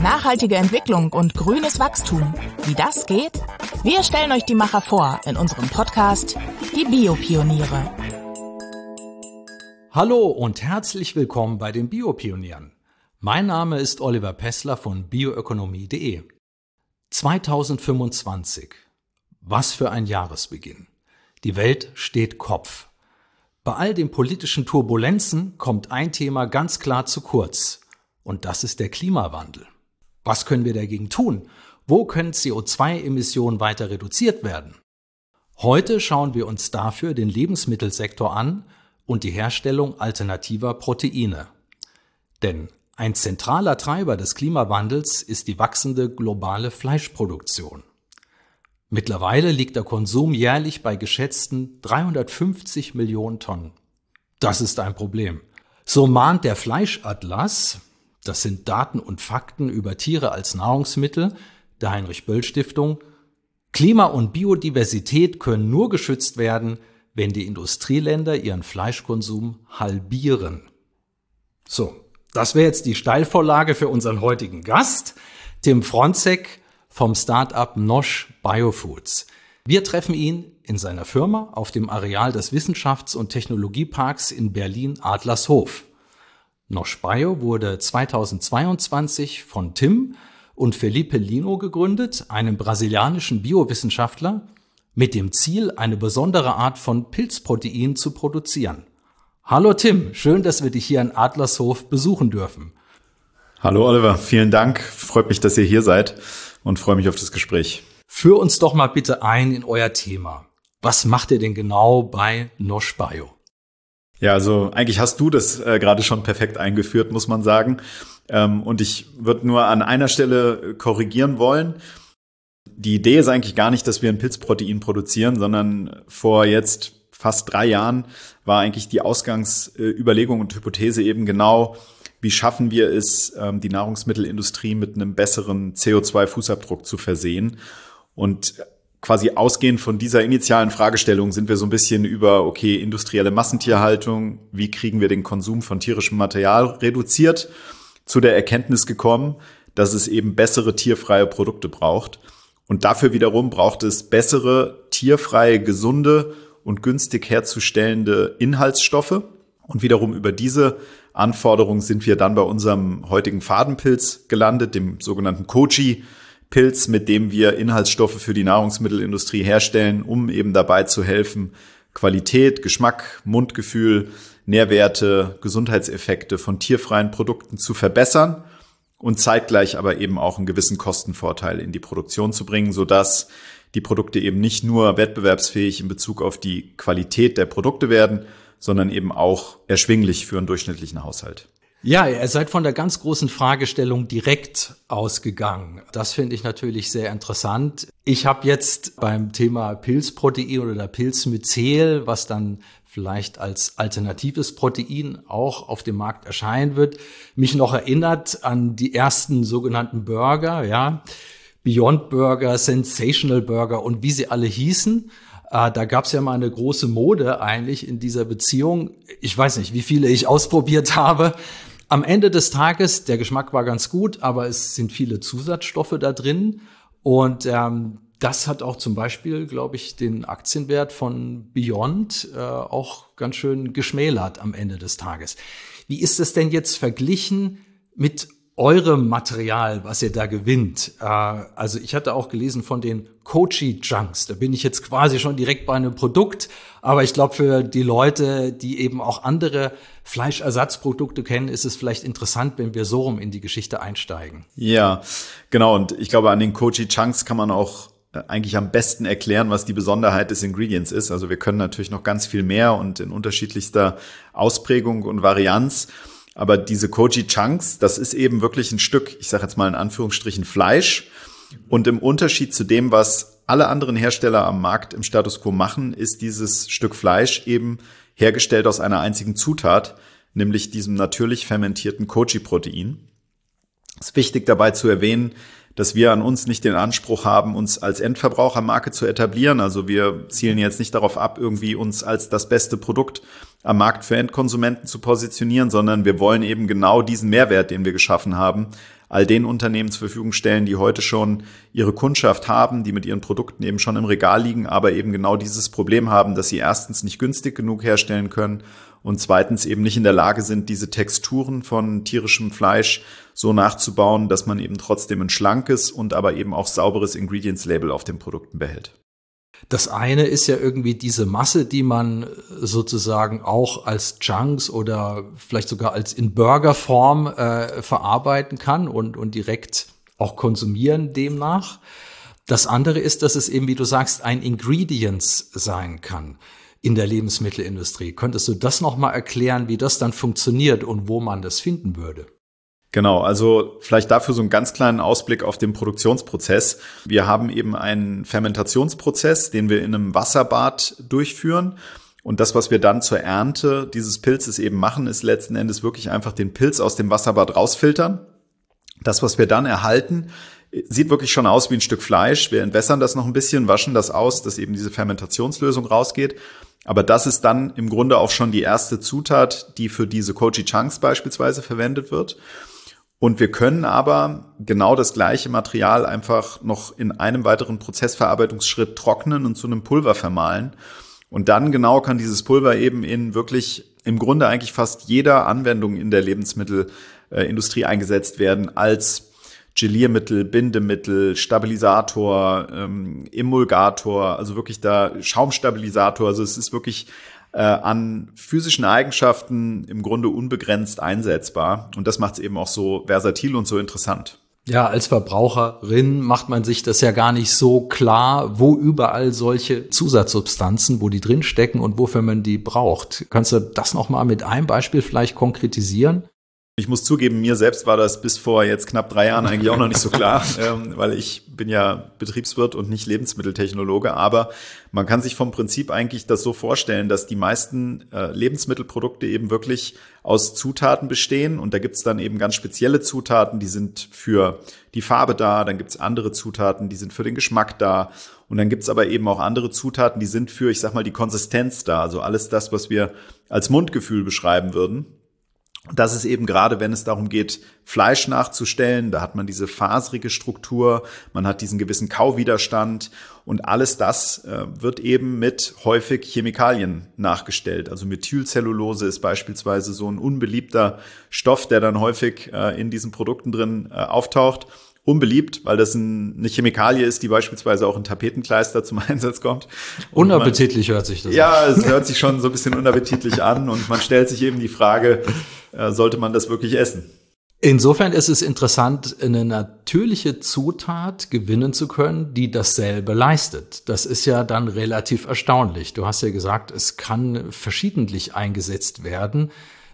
Nachhaltige Entwicklung und grünes Wachstum. Wie das geht? Wir stellen euch die Macher vor in unserem Podcast Die Biopioniere. Hallo und herzlich willkommen bei den Biopionieren. Mein Name ist Oliver Pessler von bioökonomie.de. 2025. Was für ein Jahresbeginn. Die Welt steht Kopf. Bei all den politischen Turbulenzen kommt ein Thema ganz klar zu kurz. Und das ist der Klimawandel. Was können wir dagegen tun? Wo können CO2-Emissionen weiter reduziert werden? Heute schauen wir uns dafür den Lebensmittelsektor an und die Herstellung alternativer Proteine. Denn ein zentraler Treiber des Klimawandels ist die wachsende globale Fleischproduktion. Mittlerweile liegt der Konsum jährlich bei geschätzten 350 Millionen Tonnen. Das ist ein Problem. So mahnt der Fleischatlas, das sind Daten und Fakten über Tiere als Nahrungsmittel, der Heinrich-Böll-Stiftung, Klima und Biodiversität können nur geschützt werden, wenn die Industrieländer ihren Fleischkonsum halbieren. So, das wäre jetzt die Steilvorlage für unseren heutigen Gast, Tim Fronzek vom Start-up Nosh Biofoods. Wir treffen ihn in seiner Firma auf dem Areal des Wissenschafts- und Technologieparks in Berlin-Adlershof. Nosh Bio wurde 2022 von Tim und Felipe Lino gegründet, einem brasilianischen Biowissenschaftler, mit dem Ziel, eine besondere Art von Pilzprotein zu produzieren. Hallo Tim, schön, dass wir dich hier in Adlershof besuchen dürfen. Hallo Oliver, vielen Dank. Freut mich, dass ihr hier seid und freue mich auf das Gespräch. Führ uns doch mal bitte ein in euer Thema. Was macht ihr denn genau bei Nosh Bio? Ja, also eigentlich hast du das gerade schon perfekt eingeführt, muss man sagen. Und ich würde nur an einer Stelle korrigieren wollen. Die Idee ist eigentlich gar nicht, dass wir ein Pilzprotein produzieren, sondern vor jetzt fast 3 Jahren war eigentlich die Ausgangsüberlegung und Hypothese eben genau, wie schaffen wir es, die Nahrungsmittelindustrie mit einem besseren CO2-Fußabdruck zu versehen. Und quasi ausgehend von dieser initialen Fragestellung sind wir so ein bisschen über, okay, industrielle Massentierhaltung, wie kriegen wir den Konsum von tierischem Material reduziert, zu der Erkenntnis gekommen, dass es eben bessere tierfreie Produkte braucht. Und dafür wiederum braucht es bessere, tierfreie, gesunde und günstig herzustellende Inhaltsstoffe. Und wiederum über diese Anforderungen sind wir dann bei unserem heutigen Fadenpilz gelandet, dem sogenannten Kochi-Pilz, mit dem wir Inhaltsstoffe für die Nahrungsmittelindustrie herstellen, um eben dabei zu helfen, Qualität, Geschmack, Mundgefühl, Nährwerte, Gesundheitseffekte von tierfreien Produkten zu verbessern und zeitgleich aber eben auch einen gewissen Kostenvorteil in die Produktion zu bringen, sodass die Produkte eben nicht nur wettbewerbsfähig in Bezug auf die Qualität der Produkte werden, sondern eben auch erschwinglich für einen durchschnittlichen Haushalt. Ja, ihr seid von der ganz großen Fragestellung direkt ausgegangen. Das finde ich natürlich sehr interessant. Ich habe jetzt beim Thema Pilzprotein oder Pilzmycel, was dann vielleicht als alternatives Protein auch auf dem Markt erscheinen wird, mich noch erinnert an die ersten sogenannten Burger, ja, Beyond Burger, Sensational Burger und wie sie alle hießen. Da gab es ja mal eine große Mode eigentlich in dieser Beziehung. Ich weiß nicht, wie viele ich ausprobiert habe. Am Ende des Tages, der Geschmack war ganz gut, aber es sind viele Zusatzstoffe da drin. Und das hat auch zum Beispiel, glaube ich, den Aktienwert von Beyond auch ganz schön geschmälert am Ende des Tages. Wie ist es denn jetzt verglichen mit eurem Material, was ihr da gewinnt? Also ich hatte auch gelesen von den Kochi Chunks. Da bin ich jetzt quasi schon direkt bei einem Produkt. Aber ich glaube, für die Leute, die eben auch andere Fleischersatzprodukte kennen, ist es vielleicht interessant, wenn wir so rum in die Geschichte einsteigen. Ja, genau. Und ich glaube, an den Kochi Chunks kann man auch eigentlich am besten erklären, was die Besonderheit des Ingredients ist. Also wir können natürlich noch ganz viel mehr und in unterschiedlichster Ausprägung und Varianz. Aber diese Kochi Chunks, das ist eben wirklich ein Stück, ich sage jetzt mal in Anführungsstrichen Fleisch. Und im Unterschied zu dem, was alle anderen Hersteller am Markt im Status quo machen, ist dieses Stück Fleisch eben hergestellt aus einer einzigen Zutat, nämlich diesem natürlich fermentierten Kochi-Protein. Es ist wichtig dabei zu erwähnen, dass wir an uns nicht den Anspruch haben, uns als Endverbrauchermarke zu etablieren. Also wir zielen jetzt nicht darauf ab, irgendwie uns als das beste Produkt am Markt für Endkonsumenten zu positionieren, sondern wir wollen eben genau diesen Mehrwert, den wir geschaffen haben, all den Unternehmen zur Verfügung stellen, die heute schon ihre Kundschaft haben, die mit ihren Produkten eben schon im Regal liegen, aber eben genau dieses Problem haben, dass sie erstens nicht günstig genug herstellen können und zweitens eben nicht in der Lage sind, diese Texturen von tierischem Fleisch so nachzubauen, dass man eben trotzdem ein schlankes und aber eben auch sauberes Ingredients-Label auf den Produkten behält. Das eine ist ja irgendwie diese Masse, die man sozusagen auch als Chunks oder vielleicht sogar als in Burgerform verarbeiten kann und direkt auch konsumieren demnach. Das andere ist, dass es eben, wie du sagst, ein Ingredients sein kann in der Lebensmittelindustrie. Könntest du das nochmal erklären, wie das dann funktioniert und wo man das finden würde? Genau, also vielleicht dafür so einen ganz kleinen Ausblick auf den Produktionsprozess. Wir haben eben einen Fermentationsprozess, den wir in einem Wasserbad durchführen. Und das, was wir dann zur Ernte dieses Pilzes eben machen, ist letzten Endes wirklich einfach den Pilz aus dem Wasserbad rausfiltern. Das, was wir dann erhalten, sieht wirklich schon aus wie ein Stück Fleisch. Wir entwässern das noch ein bisschen, waschen das aus, dass eben diese Fermentationslösung rausgeht. Aber das ist dann im Grunde auch schon die erste Zutat, die für diese Kochi Chunks beispielsweise verwendet wird. Und wir können aber genau das gleiche Material einfach noch in einem weiteren Prozessverarbeitungsschritt trocknen und zu einem Pulver vermahlen. Und dann genau kann dieses Pulver eben in wirklich im Grunde eigentlich fast jeder Anwendung in der Lebensmittelindustrie eingesetzt werden als Geliermittel, Bindemittel, Stabilisator, Emulgator, also wirklich da Schaumstabilisator. Also es ist wirklich an physischen Eigenschaften im Grunde unbegrenzt einsetzbar. Und das macht es eben auch so versatil und so interessant. Ja, als Verbraucherin macht man sich das ja gar nicht so klar, wo überall solche Zusatzsubstanzen, wo die drinstecken und wofür man die braucht. Kannst du das nochmal mit einem Beispiel vielleicht konkretisieren? Ich muss zugeben, mir selbst war das bis vor jetzt knapp 3 Jahren eigentlich auch noch nicht so klar, weil ich bin ja Betriebswirt und nicht Lebensmitteltechnologe. Aber man kann sich vom Prinzip eigentlich das so vorstellen, dass die meisten Lebensmittelprodukte eben wirklich aus Zutaten bestehen. Und da gibt's dann eben ganz spezielle Zutaten, die sind für die Farbe da. Dann gibt's andere Zutaten, die sind für den Geschmack da. Und dann gibt's aber eben auch andere Zutaten, die sind für, ich sag mal, die Konsistenz da. Also alles das, was wir als Mundgefühl beschreiben würden. Das ist eben gerade, wenn es darum geht, Fleisch nachzustellen, da hat man diese faserige Struktur, man hat diesen gewissen Kauwiderstand und alles das wird eben mit häufig Chemikalien nachgestellt. Also Methylcellulose ist beispielsweise so ein unbeliebter Stoff, der dann häufig in diesen Produkten drin auftaucht. Unbeliebt, weil das eine Chemikalie ist, die beispielsweise auch in Tapetenkleister zum Einsatz kommt. Unappetitlich hört sich das an. Ja, es hört sich schon so ein bisschen unappetitlich an und man stellt sich eben die Frage, sollte man das wirklich essen? Insofern ist es interessant, eine natürliche Zutat gewinnen zu können, die dasselbe leistet. Das ist ja dann relativ erstaunlich. Du hast ja gesagt, es kann verschiedentlich eingesetzt werden.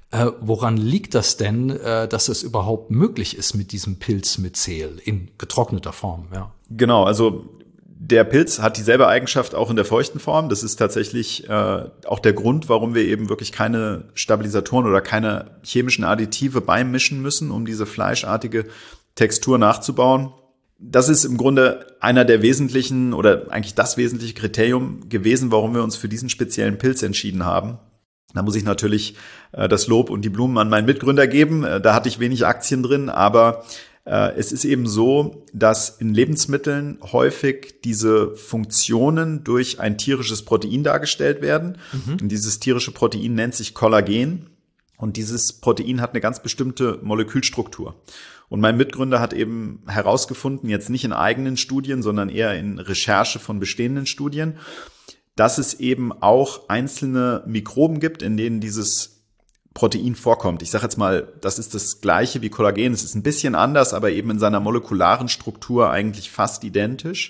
Woran liegt das denn, dass es überhaupt möglich ist mit diesem Pilzmycel in getrockneter Form? Ja. Genau, also der Pilz hat dieselbe Eigenschaft auch in der feuchten Form. Das ist tatsächlich auch der Grund, warum wir eben wirklich keine Stabilisatoren oder keine chemischen Additive beimischen müssen, um diese fleischartige Textur nachzubauen. Das ist im Grunde einer der wesentlichen oder eigentlich das wesentliche Kriterium gewesen, warum wir uns für diesen speziellen Pilz entschieden haben. Da muss ich natürlich das Lob und die Blumen an meinen Mitgründer geben. Da hatte ich wenig Aktien drin, aber es ist eben so, dass in Lebensmitteln häufig diese Funktionen durch ein tierisches Protein dargestellt werden. Und dieses tierische Protein nennt sich Kollagen. Und dieses Protein hat eine ganz bestimmte Molekülstruktur. Und mein Mitgründer hat eben herausgefunden, jetzt nicht in eigenen Studien, sondern eher in Recherche von bestehenden Studien, dass es eben auch einzelne Mikroben gibt, in denen dieses Protein vorkommt. Ich sage jetzt mal, das ist das Gleiche wie Kollagen. Es ist ein bisschen anders, aber eben in seiner molekularen Struktur eigentlich fast identisch.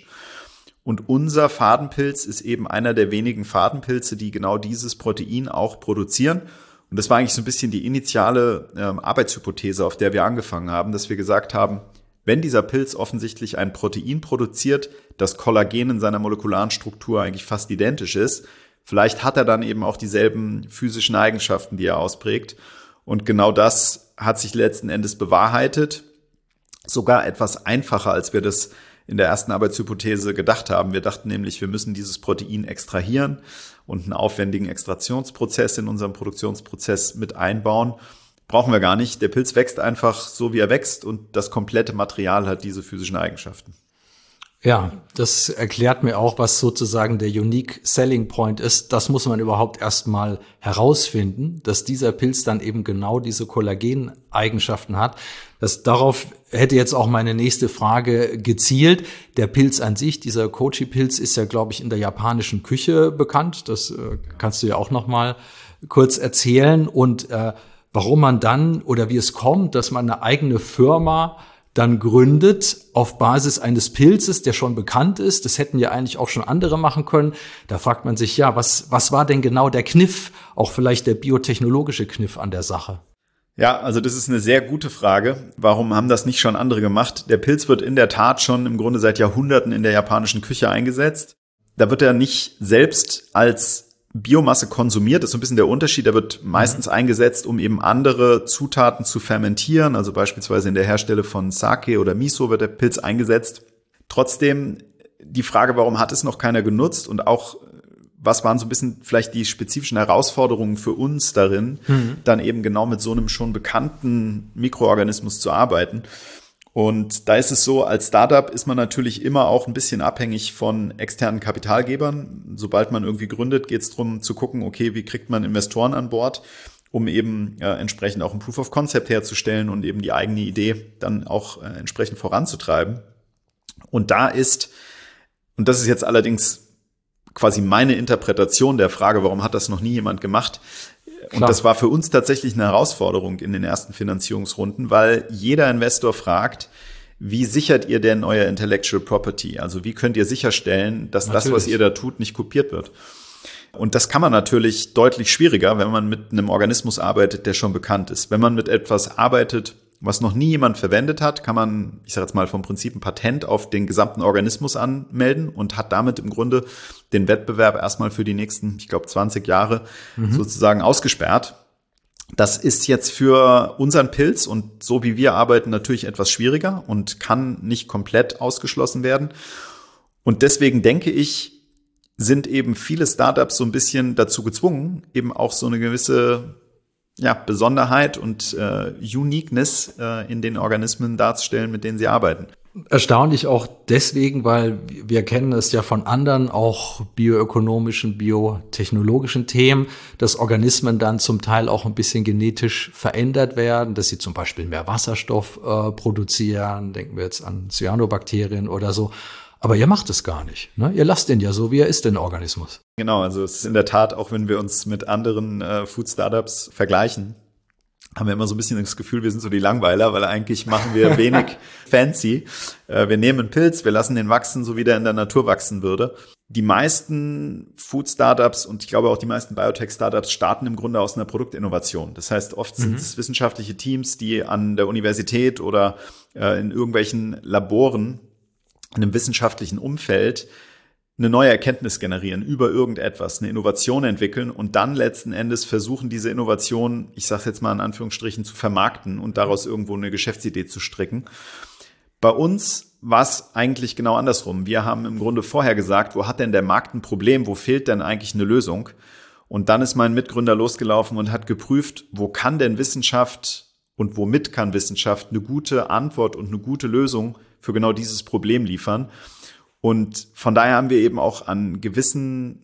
Und unser Fadenpilz ist eben einer der wenigen Fadenpilze, die genau dieses Protein auch produzieren. Und das war eigentlich so ein bisschen die initiale Arbeitshypothese, auf der wir angefangen haben, dass wir gesagt haben, wenn dieser Pilz offensichtlich ein Protein produziert, das Kollagen in seiner molekularen Struktur eigentlich fast identisch ist, vielleicht hat er dann eben auch dieselben physischen Eigenschaften, die er ausprägt. Und genau das hat sich letzten Endes bewahrheitet. Sogar etwas einfacher, als wir das in der ersten Arbeitshypothese gedacht haben. Wir dachten nämlich, wir müssen dieses Protein extrahieren und einen aufwendigen Extraktionsprozess in unserem Produktionsprozess mit einbauen. brauchen wir gar nicht. Der Pilz wächst einfach so, wie er wächst und das komplette Material hat diese physischen Eigenschaften. Ja, das erklärt mir auch, was sozusagen der Unique Selling Point ist. Das muss man überhaupt erstmal herausfinden, dass dieser Pilz dann eben genau diese Kollageneigenschaften hat. Darauf hätte jetzt auch meine nächste Frage gezielt. Der Pilz an sich, dieser Kochi-Pilz, ist ja, glaube ich, in der japanischen Küche bekannt. Das kannst du ja auch noch mal kurz erzählen. Und warum man dann oder wie es kommt, dass man eine eigene Firma dann gründet auf Basis eines Pilzes, der schon bekannt ist. Das hätten ja eigentlich auch schon andere machen können. Da fragt man sich, ja, was war denn genau der Kniff, auch vielleicht der biotechnologische Kniff an der Sache? Ja, also das ist eine sehr gute Frage. Warum haben das nicht schon andere gemacht? Der Pilz wird in der Tat schon im Grunde seit Jahrhunderten in der japanischen Küche eingesetzt. Da wird er nicht selbst als Biomasse konsumiert, das ist so ein bisschen der Unterschied. Da wird meistens eingesetzt, um eben andere Zutaten zu fermentieren. Also beispielsweise in der Herstellung von Sake oder Miso wird der Pilz eingesetzt. Trotzdem die Frage, warum hat es noch keiner genutzt und auch was waren so ein bisschen vielleicht die spezifischen Herausforderungen für uns darin, dann eben genau mit so einem schon bekannten Mikroorganismus zu arbeiten. Und da ist es so, als Startup ist man natürlich immer auch ein bisschen abhängig von externen Kapitalgebern. Sobald man irgendwie gründet, geht es darum zu gucken, okay, wie kriegt man Investoren an Bord, um eben entsprechend auch ein Proof of Concept herzustellen und eben die eigene Idee dann auch entsprechend voranzutreiben. Und da ist, und das ist jetzt allerdings quasi meine Interpretation der Frage, warum hat das noch nie jemand gemacht? Und das war für uns tatsächlich eine Herausforderung in den ersten Finanzierungsrunden, weil jeder Investor fragt, wie sichert ihr denn euer Intellectual Property? Also wie könnt ihr sicherstellen, dass das, was ihr da tut, nicht kopiert wird? Und das kann man natürlich deutlich schwieriger, wenn man mit einem Organismus arbeitet, der schon bekannt ist. Wenn man mit etwas arbeitet, was noch nie jemand verwendet hat, kann man, ich sage jetzt mal vom Prinzip, ein Patent auf den gesamten Organismus anmelden und hat damit im Grunde den Wettbewerb erstmal für die nächsten, ich glaube, 20 Jahre sozusagen ausgesperrt. Das ist jetzt für unseren Pilz und so wie wir arbeiten natürlich etwas schwieriger und kann nicht komplett ausgeschlossen werden. Und deswegen denke ich, sind eben viele Startups so ein bisschen dazu gezwungen, eben auch so eine gewisse Besonderheit und Uniqueness in den Organismen darzustellen, mit denen sie arbeiten. Erstaunlich auch deswegen, weil wir kennen es ja von anderen auch bioökonomischen, biotechnologischen Themen, dass Organismen dann zum Teil auch ein bisschen genetisch verändert werden, dass sie zum Beispiel mehr Wasserstoff produzieren, denken wir jetzt an Cyanobakterien oder so. Aber ihr macht es gar nicht, ne? Ihr lasst den ja so, wie er ist, den Organismus. Genau, also es ist in der Tat, auch wenn wir uns mit anderen Food-Startups vergleichen, haben wir immer so ein bisschen das Gefühl, wir sind so die Langweiler, weil eigentlich machen wir wenig fancy. Wir nehmen einen Pilz, wir lassen den wachsen, so wie der in der Natur wachsen würde. Die meisten Food-Startups und ich glaube auch die meisten Biotech-Startups starten im Grunde aus einer Produktinnovation. Das heißt, oft sind es wissenschaftliche Teams, die an der Universität oder in irgendwelchen Laboren in einem wissenschaftlichen Umfeld eine neue Erkenntnis generieren über irgendetwas, eine Innovation entwickeln und dann letzten Endes versuchen, diese Innovation, ich sage es jetzt mal in Anführungsstrichen, zu vermarkten und daraus irgendwo eine Geschäftsidee zu stricken. Bei uns war es eigentlich genau andersrum. Wir haben im Grunde vorher gesagt, wo hat denn der Markt ein Problem, wo fehlt denn eigentlich eine Lösung? Und dann ist mein Mitgründer losgelaufen und hat geprüft, wo kann denn Wissenschaft und womit kann Wissenschaft eine gute Antwort und eine gute Lösung für genau dieses Problem liefern. Und von daher haben wir eben auch an gewissen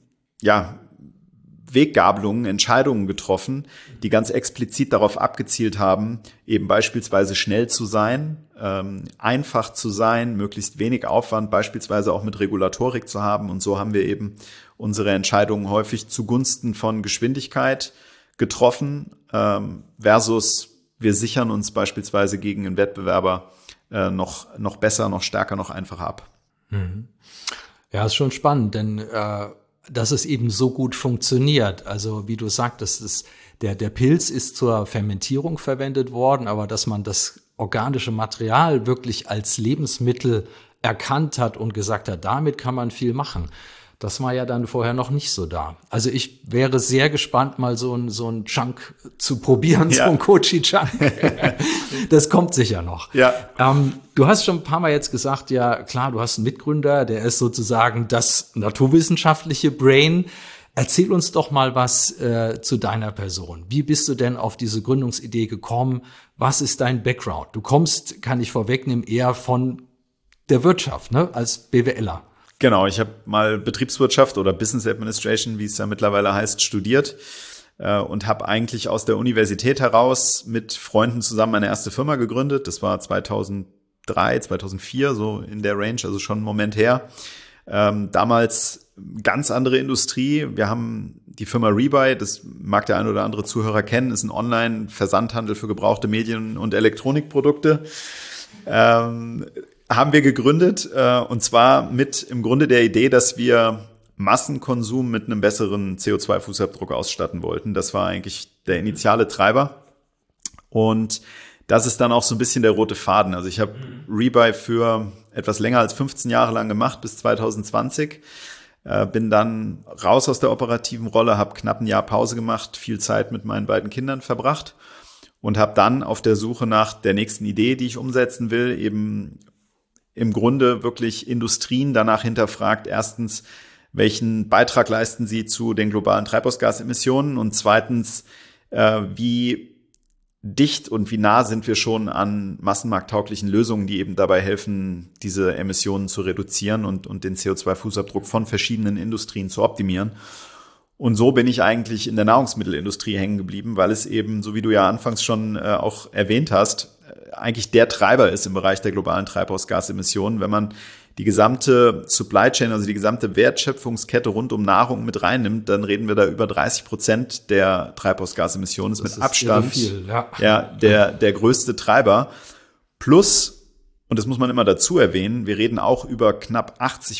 Weggabelungen, Entscheidungen getroffen, die ganz explizit darauf abgezielt haben, eben beispielsweise schnell zu sein, einfach zu sein, möglichst wenig Aufwand, beispielsweise auch mit Regulatorik zu haben. Und so haben wir eben unsere Entscheidungen häufig zugunsten von Geschwindigkeit getroffen, versus wir sichern uns beispielsweise gegen einen Wettbewerber noch besser, noch stärker, noch einfacher ab. Ja, ist schon spannend, denn dass es eben so gut funktioniert. Also wie du sagtest, der Pilz ist zur Fermentierung verwendet worden, aber dass man das organische Material wirklich als Lebensmittel erkannt hat und gesagt hat, damit kann man viel machen. Das war ja dann vorher noch nicht so da. Also ich wäre sehr gespannt, mal so ein Chunk zu probieren, so ein Kochi-Chunk. Das kommt sicher noch. Ja. Du hast schon ein paar Mal jetzt gesagt, ja klar, du hast einen Mitgründer, der ist sozusagen das naturwissenschaftliche Brain. Erzähl uns doch mal was zu deiner Person. Wie bist du denn auf diese Gründungsidee gekommen? Was ist dein Background? Du kommst, kann ich vorwegnehmen, eher von der Wirtschaft, ne, als BWLer. Genau, ich habe mal Betriebswirtschaft oder Business Administration, wie es ja mittlerweile heißt, studiert und habe eigentlich aus der Universität heraus mit Freunden zusammen meine erste Firma gegründet. Das war 2003, 2004, so in der Range, also schon einen Moment her. Damals ganz andere Industrie. Wir haben die Firma Rebuy, das mag der ein oder andere Zuhörer kennen, ist ein Online-Versandhandel für gebrauchte Medien- und Elektronikprodukte. Haben wir gegründet und zwar mit im Grunde der Idee, dass wir Massenkonsum mit einem besseren CO2-Fußabdruck ausstatten wollten. Das war eigentlich der initiale Treiber und das ist dann auch so ein bisschen der rote Faden. Also ich habe Rebuy für etwas länger als 15 Jahre lang gemacht, bis 2020. Bin dann raus aus der operativen Rolle, habe knapp ein Jahr Pause gemacht, viel Zeit mit meinen beiden Kindern verbracht und habe dann auf der Suche nach der nächsten Idee, die ich umsetzen will, eben im Grunde wirklich Industrien danach hinterfragt. Erstens, welchen Beitrag leisten sie zu den globalen Treibhausgasemissionen? Und zweitens, wie dicht und wie nah sind wir schon an massenmarkttauglichen Lösungen, die eben dabei helfen, diese Emissionen zu reduzieren und den CO2-Fußabdruck von verschiedenen Industrien zu optimieren. Und so bin ich eigentlich in der Nahrungsmittelindustrie hängen geblieben, weil es eben, so wie du ja anfangs schon auch erwähnt hast, eigentlich der Treiber ist im Bereich der globalen Treibhausgasemissionen. Wenn man die gesamte Supply Chain, also die gesamte Wertschöpfungskette rund um Nahrung mit reinnimmt, dann reden wir da über 30% der Treibhausgasemissionen. Das ist mit Abstand viel, der größte Treiber. Plus, und das muss man immer dazu erwähnen, wir reden auch über knapp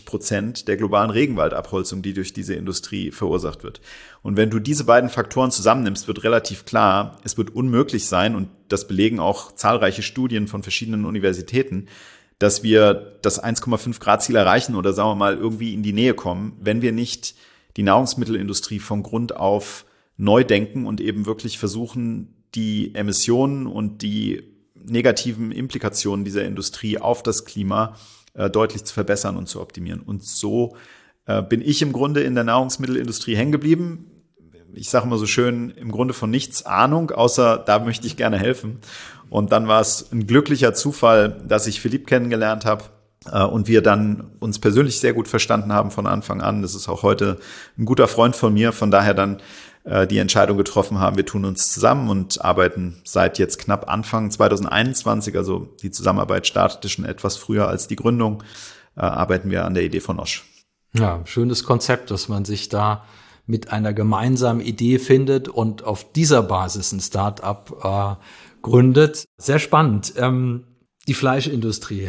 80% der globalen Regenwaldabholzung, die durch diese Industrie verursacht wird. Und wenn du diese beiden Faktoren zusammennimmst, wird relativ klar, es wird unmöglich sein, und das belegen auch zahlreiche Studien von verschiedenen Universitäten, dass wir das 1,5 Grad Ziel erreichen oder sagen wir mal irgendwie in die Nähe kommen, wenn wir nicht die Nahrungsmittelindustrie von Grund auf neu denken und eben wirklich versuchen, die Emissionen und die negativen Implikationen dieser Industrie auf das Klima deutlich zu verbessern und zu optimieren. Und so bin ich im Grunde in der Nahrungsmittelindustrie hängen geblieben. Ich sage mal so schön, im Grunde von nichts Ahnung, außer da möchte ich gerne helfen. Und dann war es ein glücklicher Zufall, dass ich Philipp kennengelernt habe und wir dann uns persönlich sehr gut verstanden haben von Anfang an. Das ist auch heute ein guter Freund von mir, von daher dann die Entscheidung getroffen haben, wir tun uns zusammen und arbeiten seit jetzt knapp Anfang 2021, also die Zusammenarbeit startete schon etwas früher als die Gründung, arbeiten wir an der Idee von Osh. Ja, schönes Konzept, dass man sich da mit einer gemeinsamen Idee findet und auf dieser Basis ein Start-up gründet. Sehr spannend. Die Fleischindustrie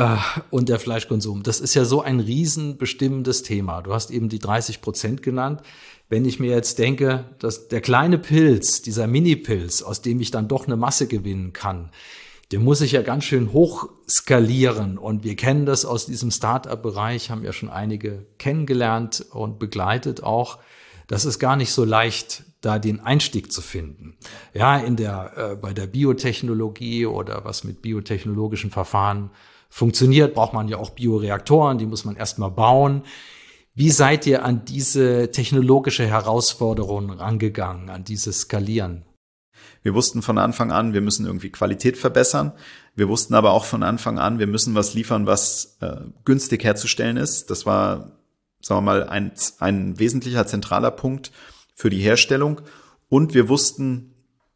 und der Fleischkonsum, das ist ja so ein riesenbestimmendes Thema. Du hast eben die 30% genannt. Wenn ich mir jetzt denke, dass der kleine Pilz, dieser Mini-Pilz, aus dem ich dann doch eine Masse gewinnen kann, der muss sich ja ganz schön hoch skalieren. Und wir kennen das aus diesem Start-up-Bereich, haben ja schon einige kennengelernt und begleitet auch. Das ist gar nicht so leicht, da den Einstieg zu finden. Ja, bei der Biotechnologie oder was mit biotechnologischen Verfahren funktioniert, braucht man ja auch Bioreaktoren, die muss man erstmal bauen. Wie seid ihr an diese technologische Herausforderung rangegangen, an dieses Skalieren? Wir wussten von Anfang an, wir müssen irgendwie Qualität verbessern. Wir wussten aber auch von Anfang an, wir müssen was liefern, was günstig herzustellen ist. Das war, sagen wir mal, ein wesentlicher, zentraler Punkt für die Herstellung. Und wir wussten,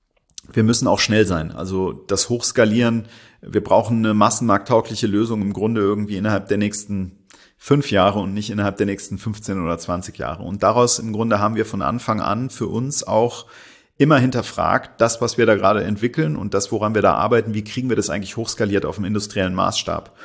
wir müssen auch schnell sein. Also das Hochskalieren, wir brauchen eine massenmarkttaugliche Lösung im Grunde irgendwie innerhalb der nächsten 5 Jahre und nicht innerhalb der nächsten 15 oder 20 Jahre. Und daraus im Grunde haben wir von Anfang an für uns auch immer hinterfragt, das, was wir da gerade entwickeln und das, woran wir da arbeiten, wie kriegen wir das eigentlich hochskaliert auf dem industriellen Maßstab?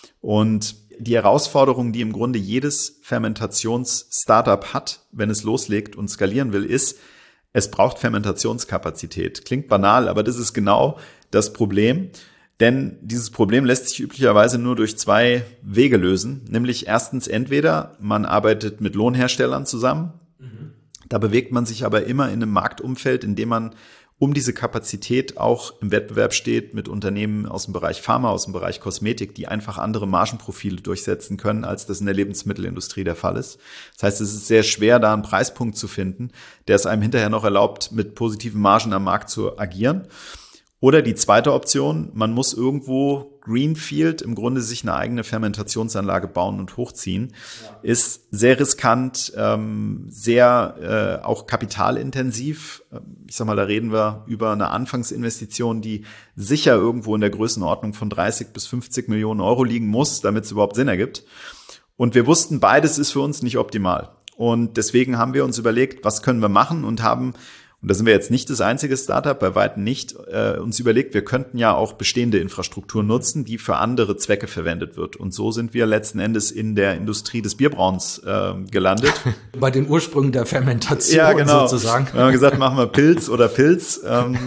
Und die Herausforderung, die im Grunde jedes Fermentations-Startup hat, wenn es loslegt und skalieren will, ist, es braucht Fermentationskapazität. Klingt banal, aber das ist genau das Problem. Denn dieses Problem lässt sich üblicherweise nur durch 2 Wege lösen. Nämlich erstens entweder man arbeitet mit Lohnherstellern zusammen. Da bewegt man sich aber immer in einem Marktumfeld, in dem man um diese Kapazität auch im Wettbewerb steht mit Unternehmen aus dem Bereich Pharma, aus dem Bereich Kosmetik, die einfach andere Margenprofile durchsetzen können, als das in der Lebensmittelindustrie der Fall ist. Das heißt, es ist sehr schwer, da einen Preispunkt zu finden, der es einem hinterher noch erlaubt, mit positiven Margen am Markt zu agieren. Oder die zweite Option, man muss irgendwo Greenfield, im Grunde sich eine eigene Fermentationsanlage bauen und hochziehen, ist sehr riskant, sehr auch kapitalintensiv. Ich sag mal, da reden wir über eine Anfangsinvestition, die sicher irgendwo in der Größenordnung von 30 bis 50 Millionen Euro liegen muss, damit es überhaupt Sinn ergibt. Und wir wussten, beides ist für uns nicht optimal. Und deswegen haben wir uns überlegt, was können wir machen und haben, und da sind wir jetzt nicht das einzige Startup, bei weitem nicht, uns überlegt, wir könnten ja auch bestehende Infrastruktur nutzen, die für andere Zwecke verwendet wird. Und so sind wir letzten Endes in der Industrie des Bierbrauens gelandet. Bei den Ursprüngen der Fermentation, ja, genau, sozusagen. Wir haben gesagt, machen wir Pilz oder Pilz.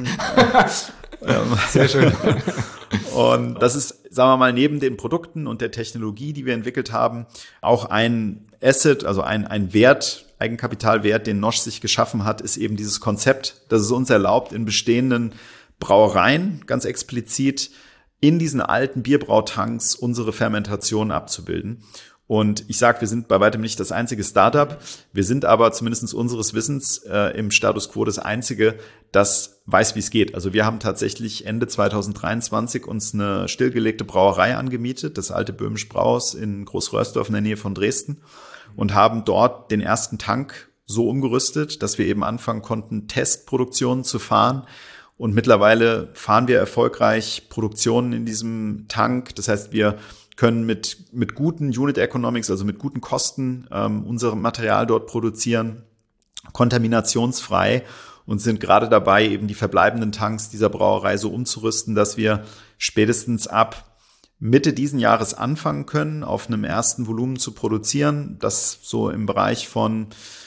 Sehr schön. Und das ist, sagen wir mal, neben den Produkten und der Technologie, die wir entwickelt haben, auch ein Asset, also ein Wert, Eigenkapitalwert, den Nosch sich geschaffen hat, ist eben dieses Konzept, das es uns erlaubt, in bestehenden Brauereien ganz explizit in diesen alten Bierbrautanks unsere Fermentation abzubilden. Und ich sage, wir sind bei weitem nicht das einzige Startup. Wir sind aber zumindest unseres Wissens im Status quo das einzige, das weiß, wie es geht. Also wir haben tatsächlich Ende 2023 uns eine stillgelegte Brauerei angemietet, das alte Böhmisch Brauhaus in Großröhrsdorf in der Nähe von Dresden, und haben dort den ersten Tank so umgerüstet, dass wir eben anfangen konnten, Testproduktionen zu fahren. Und mittlerweile fahren wir erfolgreich Produktionen in diesem Tank. Das heißt, wir können mit guten Unit Economics, also mit guten Kosten, unser Material dort produzieren, kontaminationsfrei, und sind gerade dabei, eben die verbleibenden Tanks dieser Brauerei so umzurüsten, dass wir spätestens ab Mitte diesen Jahres anfangen können, auf einem ersten Volumen zu produzieren, das so im Bereich von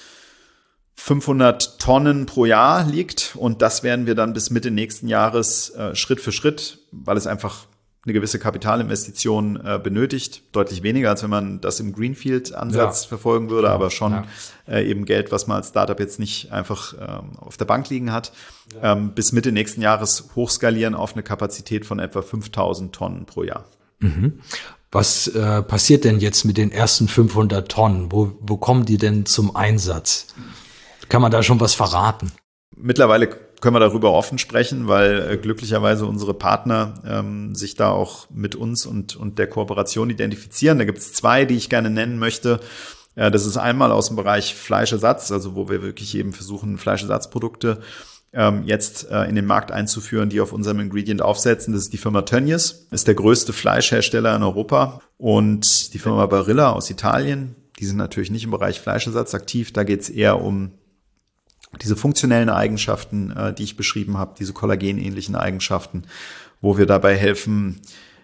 500 Tonnen pro Jahr liegt. Und das werden wir dann bis Mitte nächsten Jahres Schritt für Schritt, weil es einfach eine gewisse Kapitalinvestition benötigt, deutlich weniger, als wenn man das im Greenfield-Ansatz verfolgen würde, aber schon eben Geld, was man als Startup jetzt nicht einfach auf der Bank liegen hat, bis Mitte nächsten Jahres hochskalieren auf eine Kapazität von etwa 5.000 Tonnen pro Jahr. Mhm. Was passiert denn jetzt mit den ersten 500 Tonnen? Wo kommen die denn zum Einsatz? Kann man da schon was verraten? Mittlerweile können wir darüber offen sprechen, weil glücklicherweise unsere Partner sich da auch mit uns und der Kooperation identifizieren. Da gibt es zwei, die ich gerne nennen möchte. Das ist einmal aus dem Bereich Fleischersatz, also wo wir wirklich eben versuchen, Fleischersatzprodukte jetzt in den Markt einzuführen, die auf unserem Ingredient aufsetzen. Das ist die Firma Tönnies, ist der größte Fleischhersteller in Europa, und die Firma Barilla aus Italien, die sind natürlich nicht im Bereich Fleischersatz aktiv, da geht es eher um diese funktionellen Eigenschaften, die ich beschrieben habe, diese kollagenähnlichen Eigenschaften, wo wir dabei helfen,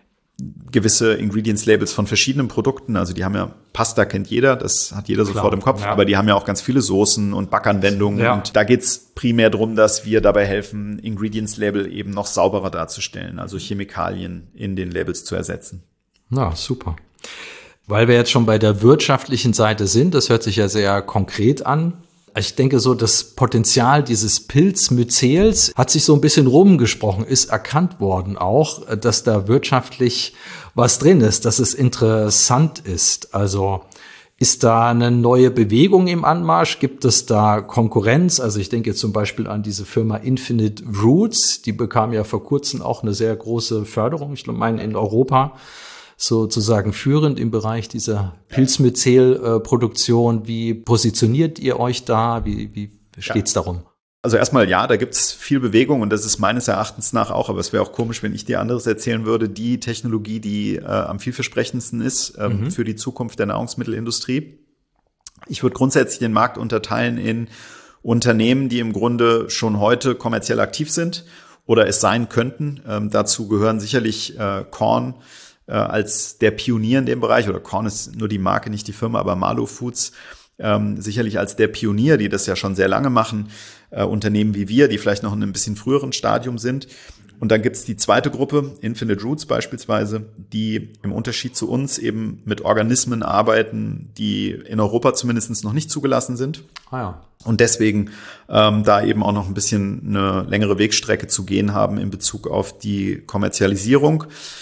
gewisse Ingredients-Labels von verschiedenen Produkten, also die haben ja, Pasta kennt jeder, das hat jeder sofort im Kopf, aber die haben ja auch ganz viele Soßen und Backanwendungen, und da geht's primär darum, dass wir dabei helfen, Ingredients-Label eben noch sauberer darzustellen, also Chemikalien in den Labels zu ersetzen. Na, super. Weil wir jetzt schon bei der wirtschaftlichen Seite sind, das hört sich ja sehr konkret an. Ich denke so, das Potenzial dieses Pilzmycels hat sich so ein bisschen rumgesprochen, ist erkannt worden auch, dass da wirtschaftlich was drin ist, dass es interessant ist. Also ist da eine neue Bewegung im Anmarsch? Gibt es da Konkurrenz? Also ich denke jetzt zum Beispiel an diese Firma Infinite Roots, die bekam ja vor kurzem auch eine sehr große Förderung, ich meine in Europa, sozusagen führend im Bereich dieser Pilzmycel-Produktion. Wie positioniert ihr euch da? Wie steht's darum? Also erstmal ja, da gibt's viel Bewegung, und das ist meines Erachtens nach auch, aber es wäre auch komisch, wenn ich dir anderes erzählen würde, die Technologie, die am vielversprechendsten ist für die Zukunft der Nahrungsmittelindustrie. Ich würde grundsätzlich den Markt unterteilen in Unternehmen, die im Grunde schon heute kommerziell aktiv sind oder es sein könnten. Dazu gehören sicherlich Quorn als der Pionier in dem Bereich, oder Quorn ist nur die Marke, nicht die Firma, aber Marlow Foods sicherlich als der Pionier, die das ja schon sehr lange machen, Unternehmen wie wir, die vielleicht noch in einem bisschen früheren Stadium sind. Und dann gibt's die zweite Gruppe, Infinite Roots beispielsweise, die im Unterschied zu uns eben mit Organismen arbeiten, die in Europa zumindest noch nicht zugelassen sind. Und deswegen da eben auch noch ein bisschen eine längere Wegstrecke zu gehen haben in Bezug auf die Kommerzialisierung.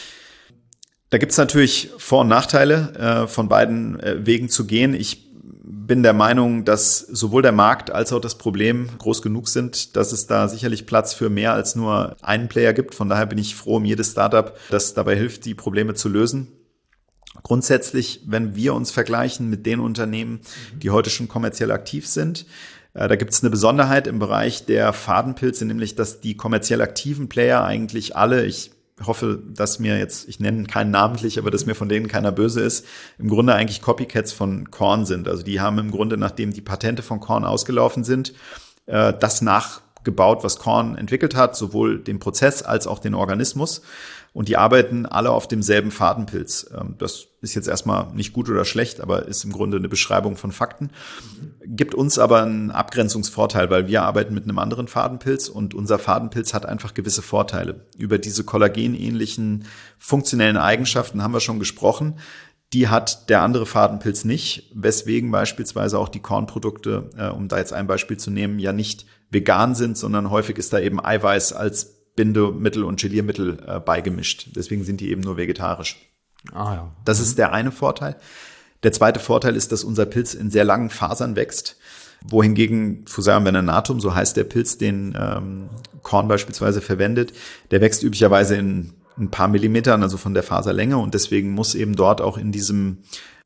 Da gibt's natürlich Vor- und Nachteile von beiden Wegen zu gehen. Ich bin der Meinung, dass sowohl der Markt als auch das Problem groß genug sind, dass es da sicherlich Platz für mehr als nur einen Player gibt. Von daher bin ich froh um jedes Startup, das dabei hilft, die Probleme zu lösen. Grundsätzlich, wenn wir uns vergleichen mit den Unternehmen, die heute schon kommerziell aktiv sind, da gibt es eine Besonderheit im Bereich der Fadenpilze, nämlich dass die kommerziell aktiven Player eigentlich alle, ich hoffe, dass mir jetzt, ich nenne keinen namentlich, aber dass mir von denen keiner böse ist, im Grunde eigentlich Copycats von Korn sind. Also die haben im Grunde, nachdem die Patente von Korn ausgelaufen sind, das nachgebaut, was Korn entwickelt hat, sowohl den Prozess als auch den Organismus. Und die arbeiten alle auf demselben Fadenpilz. Das ist jetzt erstmal nicht gut oder schlecht, aber ist im Grunde eine Beschreibung von Fakten. Gibt uns aber einen Abgrenzungsvorteil, weil wir arbeiten mit einem anderen Fadenpilz und unser Fadenpilz hat einfach gewisse Vorteile. Über diese kollagenähnlichen funktionellen Eigenschaften haben wir schon gesprochen. Die hat der andere Fadenpilz nicht, weswegen beispielsweise auch die Kornprodukte, um da jetzt ein Beispiel zu nehmen, ja nicht vegan sind, sondern häufig ist da eben Eiweiß als Bindemittel und Geliermittel beigemischt. Deswegen sind die eben nur vegetarisch. Das ist der eine Vorteil. Der zweite Vorteil ist, dass unser Pilz in sehr langen Fasern wächst, wohingegen Fusarium venenatum, so heißt der Pilz, den Korn beispielsweise verwendet, der wächst üblicherweise in ein paar Millimetern, also von der Faserlänge, und deswegen muss eben dort auch in diesem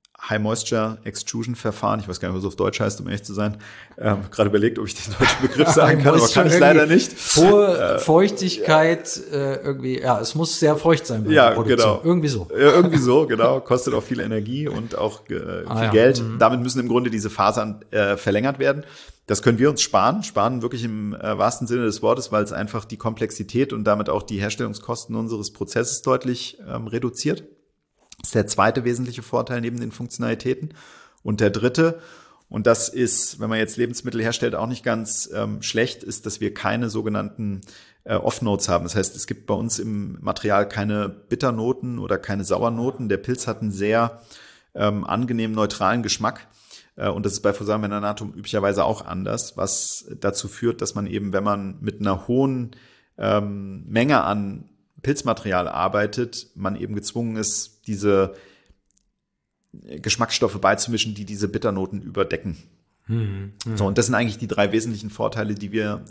High-Moisture-Extrusion-Verfahren, ich weiß gar nicht, was es auf Deutsch heißt, um ehrlich zu sein, gerade überlegt, ob ich den deutschen Begriff sagen kann, aber kann ich leider nicht. Hohe Feuchtigkeit, irgendwie, ja, es muss sehr feucht sein bei der Produktion. Genau. Irgendwie so. Irgendwie so, genau. Kostet auch viel Energie und auch viel Geld. Damit müssen im Grunde diese Fasern verlängert werden. Das können wir uns sparen wirklich im wahrsten Sinne des Wortes, weil es einfach die Komplexität und damit auch die Herstellungskosten unseres Prozesses deutlich reduziert. Das ist der zweite wesentliche Vorteil neben den Funktionalitäten. Und der dritte, und das ist, wenn man jetzt Lebensmittel herstellt, auch nicht ganz schlecht, ist, dass wir keine sogenannten Off-Notes haben. Das heißt, es gibt bei uns im Material keine Bitternoten oder keine Sauernoten. Der Pilz hat einen sehr angenehmen, neutralen Geschmack. Und das ist bei Fusarium venenatum üblicherweise auch anders, was dazu führt, dass man eben, wenn man mit einer hohen Menge an Pilzmaterial arbeitet, man eben gezwungen ist, diese Geschmacksstoffe beizumischen, die diese Bitternoten überdecken. So, und das sind eigentlich die drei wesentlichen Vorteile, die wir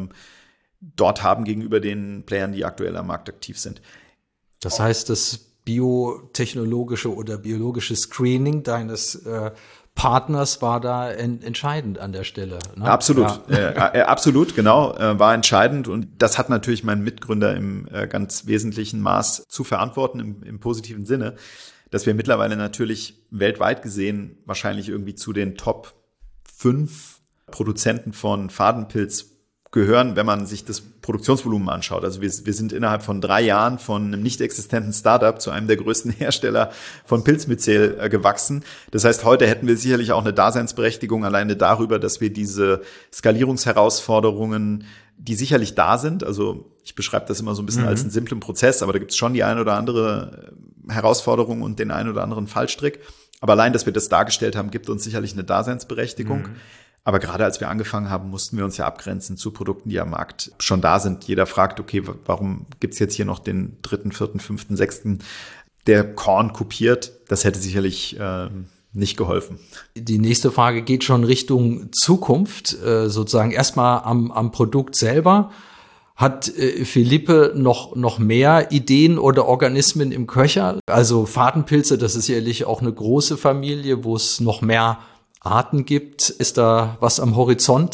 dort haben gegenüber den Playern, die aktuell am Markt aktiv sind. Das heißt, das biotechnologische oder biologische Screening deines Partners war da entscheidend an der Stelle. Ne? Absolut, absolut, genau, war entscheidend, und das hat natürlich mein Mitgründer im ganz wesentlichen Maß zu verantworten, im positiven Sinne, dass wir mittlerweile natürlich weltweit gesehen wahrscheinlich irgendwie zu den Top 5 Produzenten von Fadenpilz gehören, wenn man sich das Produktionsvolumen anschaut. Also wir sind innerhalb von 3 Jahren von einem nicht existenten Startup zu einem der größten Hersteller von Pilzmyzel gewachsen. Das heißt, heute hätten wir sicherlich auch eine Daseinsberechtigung alleine darüber, dass wir diese Skalierungsherausforderungen, die sicherlich da sind, also ich beschreibe das immer so ein bisschen als einen simplen Prozess, aber da gibt es schon die eine oder andere Herausforderung und den einen oder anderen Fallstrick. Aber allein, dass wir das dargestellt haben, gibt uns sicherlich eine Daseinsberechtigung. Aber gerade als wir angefangen haben, mussten wir uns ja abgrenzen zu Produkten, die am Markt schon da sind. Jeder fragt, okay, warum gibt's jetzt hier noch den 3., 4., 5., 6., der Korn kopiert? Das hätte sicherlich nicht geholfen. Die nächste Frage geht schon Richtung Zukunft, sozusagen erstmal am Produkt selber. Hat Philippe noch mehr Ideen oder Organismen im Köcher? Also Fadenpilze, das ist sicherlich auch eine große Familie, wo es noch mehr Arten gibt. Ist da was am Horizont?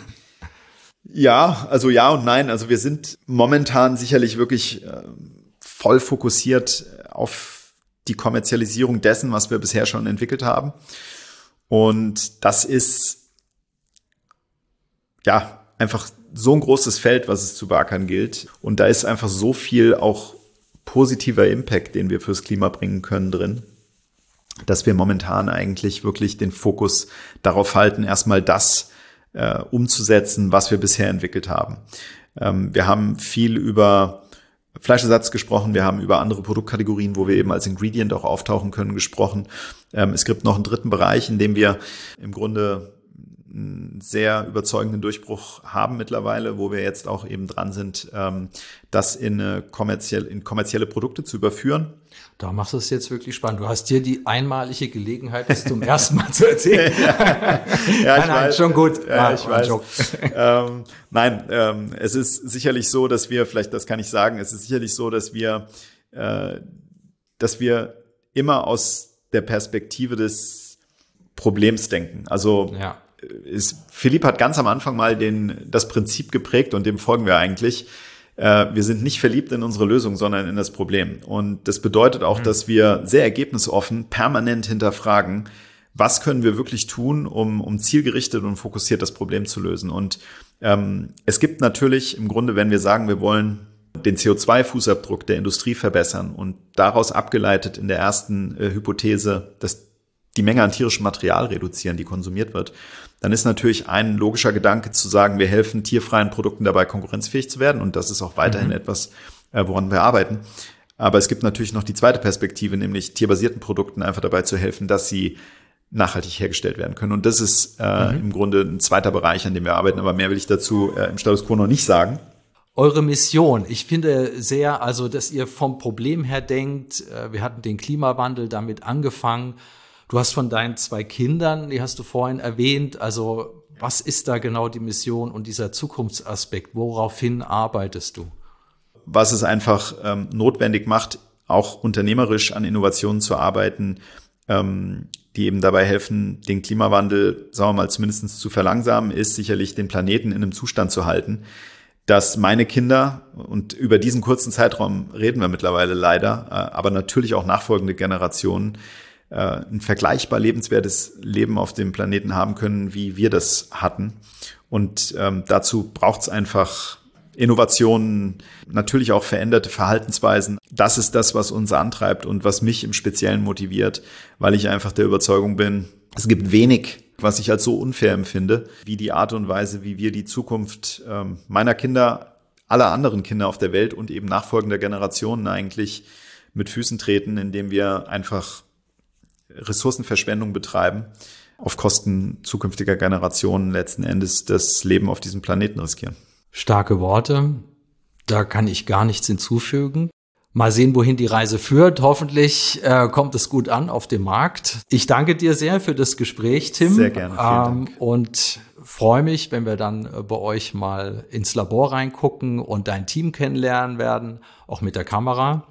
Ja, also ja und nein. Also wir sind momentan sicherlich wirklich voll fokussiert auf die Kommerzialisierung dessen, was wir bisher schon entwickelt haben. Und das ist ja einfach so ein großes Feld, was es zu beackern gilt. Und da ist einfach so viel auch positiver Impact, den wir fürs Klima bringen können, drin, dass wir momentan eigentlich wirklich den Fokus darauf halten, erstmal das umzusetzen, was wir bisher entwickelt haben. Wir haben viel über Fleischersatz gesprochen, wir haben über andere Produktkategorien, wo wir eben als Ingredient auch auftauchen können, gesprochen. Es gibt noch einen dritten Bereich, in dem wir im Grunde einen sehr überzeugenden Durchbruch haben mittlerweile, wo wir jetzt auch eben dran sind, das in kommerzielle Produkte zu überführen. Da machst du es jetzt wirklich spannend. Du hast hier die einmalige Gelegenheit, das zum ersten Mal zu erzählen. Nein, schon gut. Ja, ich weiß. Es ist sicherlich so, dass wir, vielleicht das kann ich sagen, es ist sicherlich so, dass wir immer aus der Perspektive des Problems denken. Also Philipp hat ganz am Anfang mal das Prinzip geprägt und dem folgen wir eigentlich. Wir sind nicht verliebt in unsere Lösung, sondern in das Problem. Und das bedeutet auch, dass wir sehr ergebnisoffen permanent hinterfragen, was können wir wirklich tun, um zielgerichtet und fokussiert das Problem zu lösen. Und es gibt natürlich im Grunde, wenn wir sagen, wir wollen den CO2-Fußabdruck der Industrie verbessern und daraus abgeleitet in der ersten Hypothese, dass die Menge an tierischem Material reduzieren, die konsumiert wird, dann ist natürlich ein logischer Gedanke zu sagen, wir helfen tierfreien Produkten dabei, konkurrenzfähig zu werden. Und das ist auch weiterhin etwas, woran wir arbeiten. Aber es gibt natürlich noch die zweite Perspektive, nämlich tierbasierten Produkten einfach dabei zu helfen, dass sie nachhaltig hergestellt werden können. Und das ist im Grunde ein zweiter Bereich, an dem wir arbeiten. Aber mehr will ich dazu im Status quo noch nicht sagen. Eure Mission, ich finde sehr, also dass ihr vom Problem her denkt, wir hatten den Klimawandel damit angefangen. Du hast von deinen 2 Kindern, die hast du vorhin erwähnt, also was ist da genau die Mission und dieser Zukunftsaspekt, woraufhin arbeitest du? Was es einfach notwendig macht, auch unternehmerisch an Innovationen zu arbeiten, die eben dabei helfen, den Klimawandel, sagen wir mal, zumindest zu verlangsamen, ist sicherlich den Planeten in einem Zustand zu halten, dass meine Kinder, und über diesen kurzen Zeitraum reden wir mittlerweile leider, aber natürlich auch nachfolgende Generationen, ein vergleichbar lebenswertes Leben auf dem Planeten haben können, wie wir das hatten. Und dazu braucht es einfach Innovationen, natürlich auch veränderte Verhaltensweisen. Das ist das, was uns antreibt und was mich im Speziellen motiviert, weil ich einfach der Überzeugung bin, es gibt wenig, was ich als so unfair empfinde, wie die Art und Weise, wie wir die Zukunft meiner Kinder, aller anderen Kinder auf der Welt und eben nachfolgender Generationen eigentlich mit Füßen treten, indem wir einfach Ressourcenverschwendung betreiben, auf Kosten zukünftiger Generationen letzten Endes das Leben auf diesem Planeten riskieren. Starke Worte, da kann ich gar nichts hinzufügen. Mal sehen, wohin die Reise führt. Hoffentlich kommt es gut an auf dem Markt. Ich danke dir sehr für das Gespräch, Tim. Sehr gerne, vielen Dank. Und freue mich, wenn wir dann bei euch mal ins Labor reingucken und dein Team kennenlernen werden, auch mit der Kamera.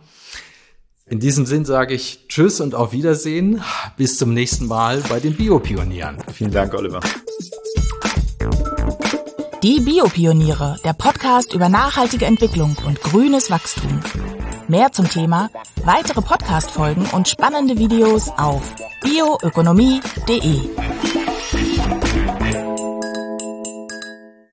In diesem Sinn sage ich Tschüss und auf Wiedersehen. Bis zum nächsten Mal bei den Biopionieren. Vielen Dank, Oliver. Die Biopioniere, der Podcast über nachhaltige Entwicklung und grünes Wachstum. Mehr zum Thema, weitere Podcast-Folgen und spannende Videos auf bioökonomie.de.